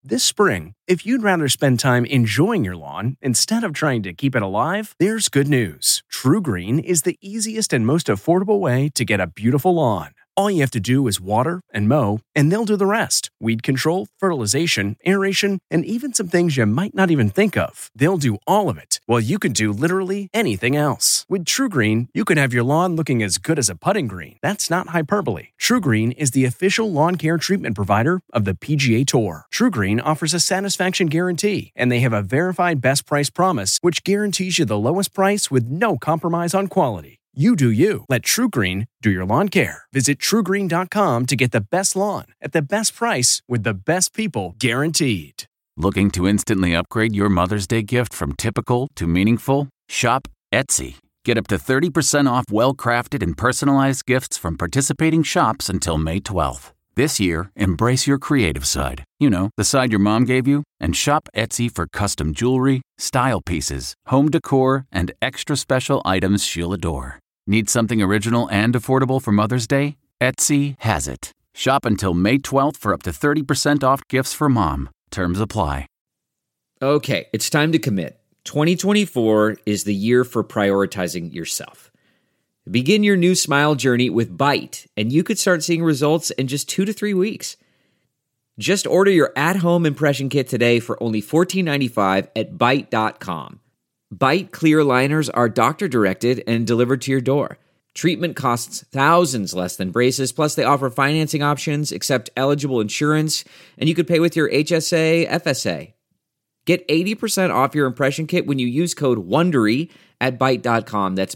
This spring, if you'd rather spend time enjoying your lawn instead of trying to keep it alive, there's good news. TruGreen is the easiest and most affordable way to get a beautiful lawn. All you have to do is water and mow, and they'll do the rest. Weed control, fertilization, aeration, and even some things you might not even think of. They'll do all of it, while you can do literally anything else. With TruGreen, you can have your lawn looking as good as a putting green. That's not hyperbole. TruGreen is the official lawn care treatment provider of the PGA Tour. TruGreen offers a satisfaction guarantee, and they have a verified best price promise, which guarantees you the lowest price with no compromise on quality. You do you. Let TruGreen do your lawn care. Visit TruGreen.com to get the best lawn at the best price with the best people guaranteed. Looking to instantly upgrade your Mother's Day gift from typical to meaningful? Shop Etsy. Get up to 30% off well-crafted and personalized gifts from participating shops until May 12th. This year, embrace your creative side. You know, the side your mom gave you. And shop Etsy for custom jewelry, style pieces, home decor, and extra special items she'll adore. Need something original and affordable for Mother's Day? Etsy has it. Shop until May 12th for up to 30% off gifts for mom. Terms apply. Okay, it's time to commit. 2024 is the year for prioritizing yourself. Begin your new smile journey with Byte, and you could start seeing results in just 2 to 3 weeks. Just order your at-home impression kit today for only $14.95 at Byte.com. Byte clear liners are doctor-directed and delivered to your door. Treatment costs thousands less than braces, plus they offer financing options, accept eligible insurance, and you could pay with your HSA, FSA. Get 80% off your impression kit when you use code WONDERY at Byte.com. That's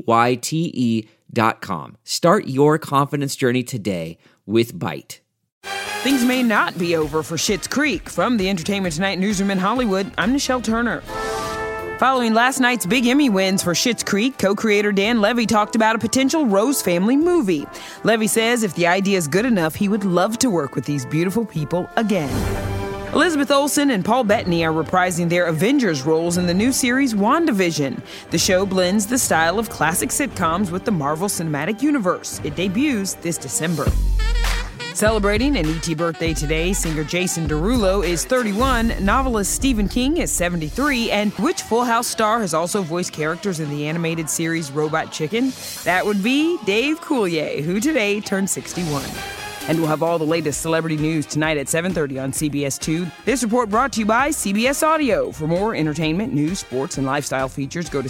BYTE.com. Start your confidence journey today with Byte. Things may not be over for Schitt's Creek. From the Entertainment Tonight newsroom in Hollywood, I'm Nichelle Turner. Following last night's big Emmy wins for Schitt's Creek, co-creator Dan Levy talked about a potential Rose family movie. Levy says if the idea is good enough, he would love to work with these beautiful people again. Elizabeth Olsen and Paul Bettany are reprising their Avengers roles in the new series WandaVision. The show blends the style of classic sitcoms with the Marvel Cinematic Universe. It debuts this December. Celebrating an E.T. birthday today, singer Jason Derulo is 31, novelist Stephen King is 73, and which Full House star has also voiced characters in the animated series Robot Chicken? That would be Dave Coulier, who today turned 61. And we'll have all the latest celebrity news tonight at 7:30 on CBS 2. This report brought to you by CBS Audio. For more entertainment, news, sports, and lifestyle features, go to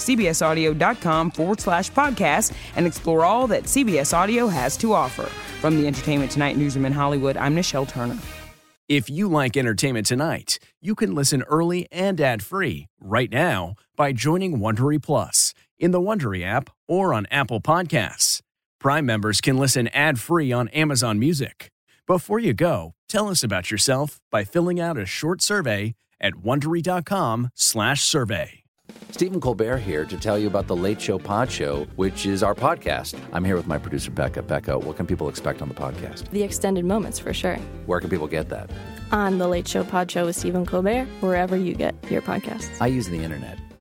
cbsaudio.com/podcast and explore all that CBS Audio has to offer. From the Entertainment Tonight newsroom in Hollywood, I'm Nichelle Turner. If you like Entertainment Tonight, you can listen early and ad-free right now by joining Wondery Plus in the Wondery app or on Apple Podcasts. Prime members can listen ad-free on Amazon Music. Before you go, tell us about yourself by filling out a short survey at Wondery.com/survey. Stephen Colbert here to tell you about the Late Show Pod Show, which is our podcast. I'm here with my producer, Becca. Becca, what can people expect on the podcast? The extended moments, for sure. Where can people get that? On the Late Show Pod Show with Stephen Colbert, wherever you get your podcasts. I use the internet.